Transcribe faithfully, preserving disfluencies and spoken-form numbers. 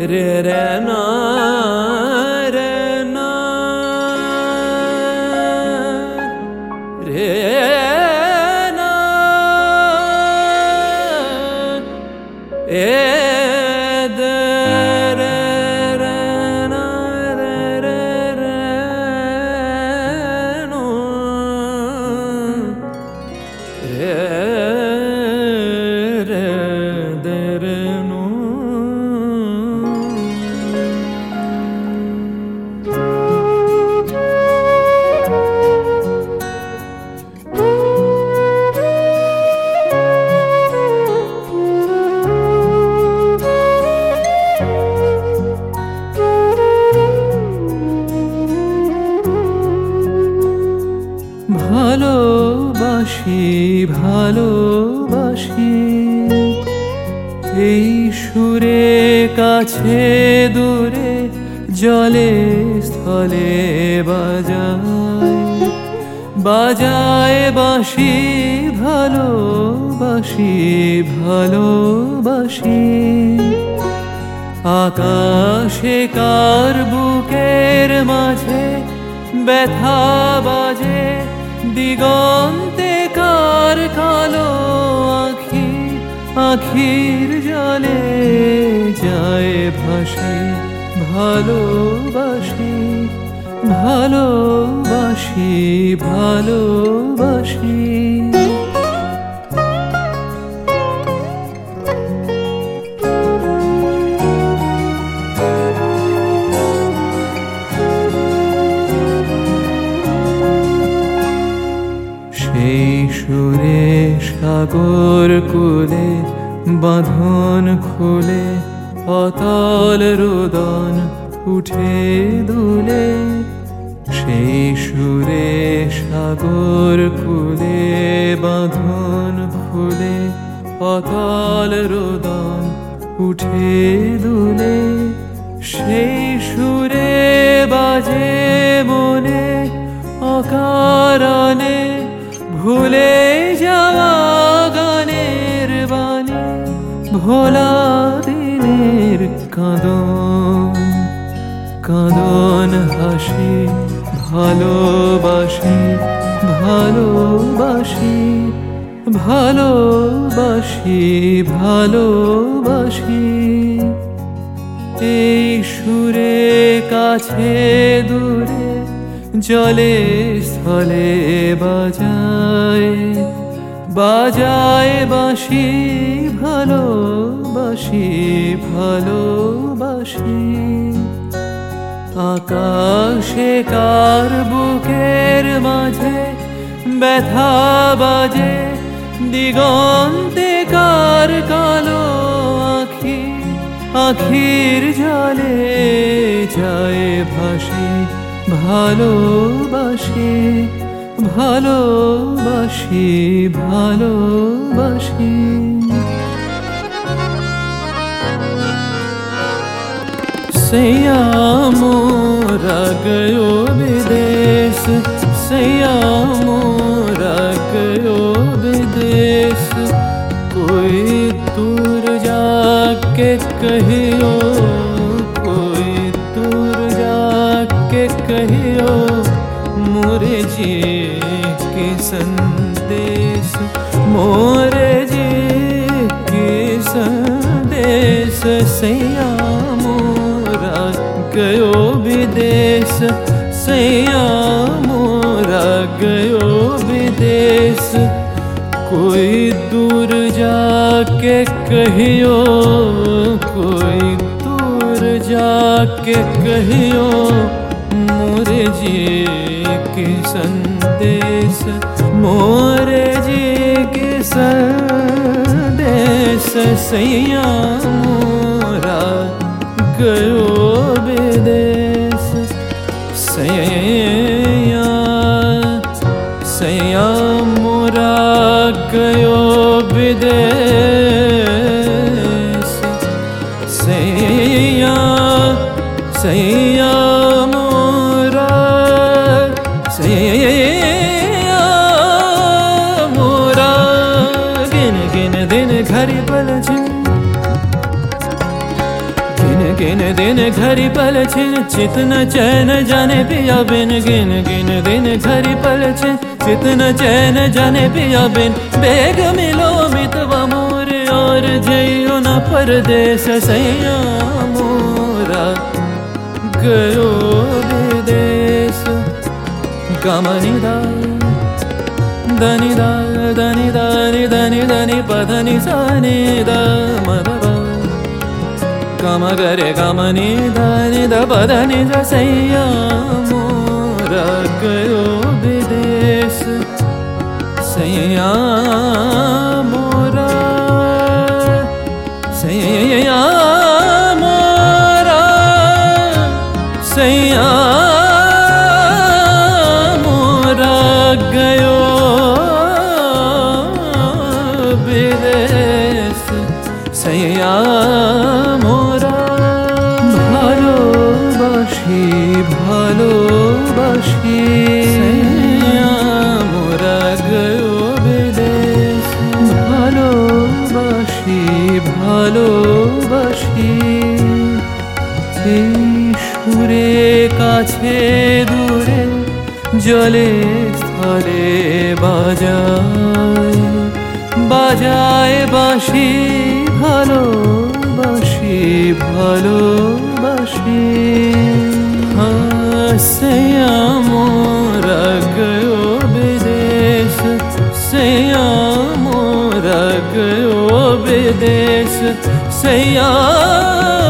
রে রে না রে না রে না এ দে রে রে না রে রে রে নো রে রে দে রে নো ভালোবাসি ভালোবাসি এই সুরে কাছে দূরে জলে স্থলে বাজায় বাজায় বাঁশি ভালোবাসি ভালোবাসি আকাশে কার বুকের মাঝে ব্যথা বাজে দিগন্তে কার কালো আখি আখির জলে যায় ভাসি ভালোবাসি ভালোবাসি ভালোবাসি সেই সুরে সাগর কুলে বাঁধন খুলে অতল রোদন উঠে দুলে সেই সুরে সাগর কুলে বাঁধন খুলে অতল রোদন উঠে দুলে সেই সুরে বাজে মনে অকারণে ভুলে যাওয়া গানের বাণী ভোলা দিনের কাঁদন কাঁদন হাসি ভালোবাসি ভালোবাসি ভালোবাসি ভালোবাসি এই সুরে কাছে দূরে জলে স্থলে বাজায় বাজায় বাঁশি ভালোবাসি ভালোবাসি আকাশে কার বুকের মাঝে ব্যথা বাজে দিগন্তে কার কালো আখি আখির জলে যায় ভাসি ভালোবাসি ভালোবাসি ভালোবাসি सैया मोरा गयो विदेश सैया मोरा गयो विदेश कोई दूर जाके कहियो कोई दूर जाके कहियो मोरे जी के संदेश मोरे जी के संदेश सैया मोरा गयो विदेश सैया मोरा गयो विदेश कोई दूर जाके कहियो कोई दूर जाके कहियो मोरे जी के संदेश मोरे जी के संदेश सैया मोरा गयो विदेश सैया सैया मोरा गयो विदेश सैया सैया मोरा सैया मोरा गिन गिन दिन घरी पल गिन गिन घरी पल छिन चित न चैन जाने पिया बिन गिन गिन दिन घरी पल छिन चित न चैन जाने पिया बिन बेग मिलो मितवा मोर और जइयो न परदेस सैया मोरा गयो विदेश गमनि दा दनि दा दनि दानि दनि दनि पधनि सानि दा मदवा गम गरे गमनि धनि द पधनि द सैया मोरा गयो विदेश सैया मोरा सैया मोरा सैया मोरा गयो विदेश सैया ভালোবাসি মোরা গো বিদেশ ভালোবাসি ভালোবাসি এই সুরে কাছে দূরে জলে স্থলে বাজায় বাজায় বাঁশি ভালোবাসি ভালোবাসি सैया मोरा गयो विदेश सैया मोरा गयो विदेश सैया